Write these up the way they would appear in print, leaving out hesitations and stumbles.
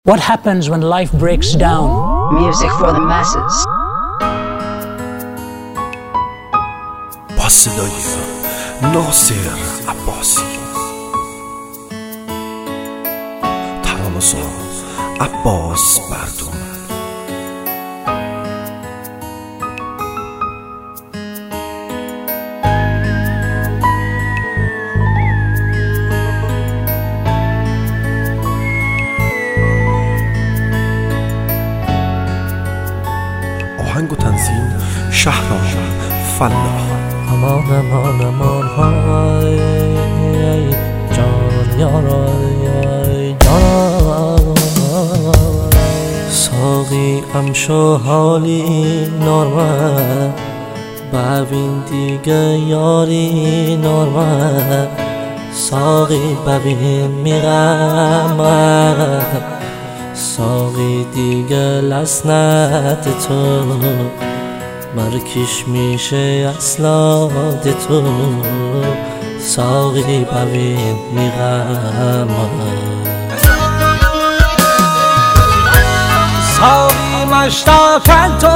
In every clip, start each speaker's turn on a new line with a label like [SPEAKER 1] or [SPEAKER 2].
[SPEAKER 1] What happens when life breaks down?
[SPEAKER 2] Music for the masses.
[SPEAKER 3] با صدای ناصر عباسی، ترانه‌ساز عباس بردون. آهنگ و تنظیم شهرام فلاح.
[SPEAKER 4] امان امان امان های جان یارای جان ساقی امشو حالی نورمه ببین دیگه یاری نورمه ساقی ببین میغمه ساقی دیگه لسنت تو مرکش میشه اصلات تو ساقی ببین میغمه ساقی مشتاقن تو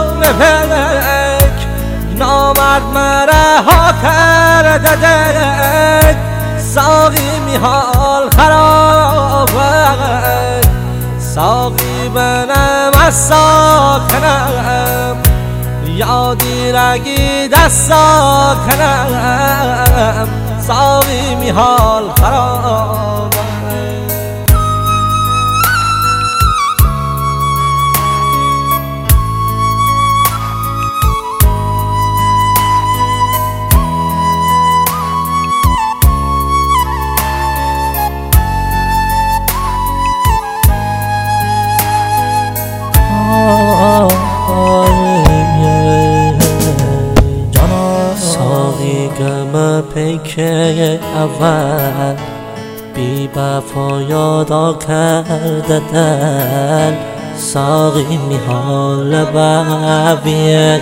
[SPEAKER 4] نفلک نامرد مرها کرده دک ساقی میحال خرابه ساقی بنم از ساکنم یادی رگی دستا کنم ساقی میحال خرابه گم پیکه اول بی وفا یادا کرده دل ساقی میحال ببین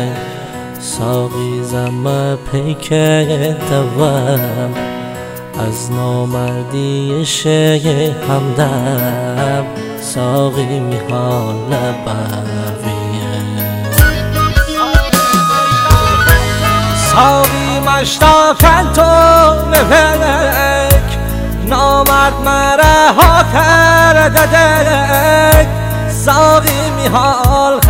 [SPEAKER 4] ساقی زم پیکه دوم از نامردی شه همدم ساقی میحال ببین ساقی مشتاقن تو نفلک نامرد مرها کرده دک ساقی میحال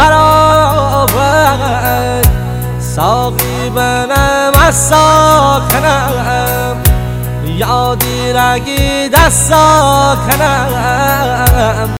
[SPEAKER 4] خرابه ساقی بنم از ساکنم یادی رگی دستا کنم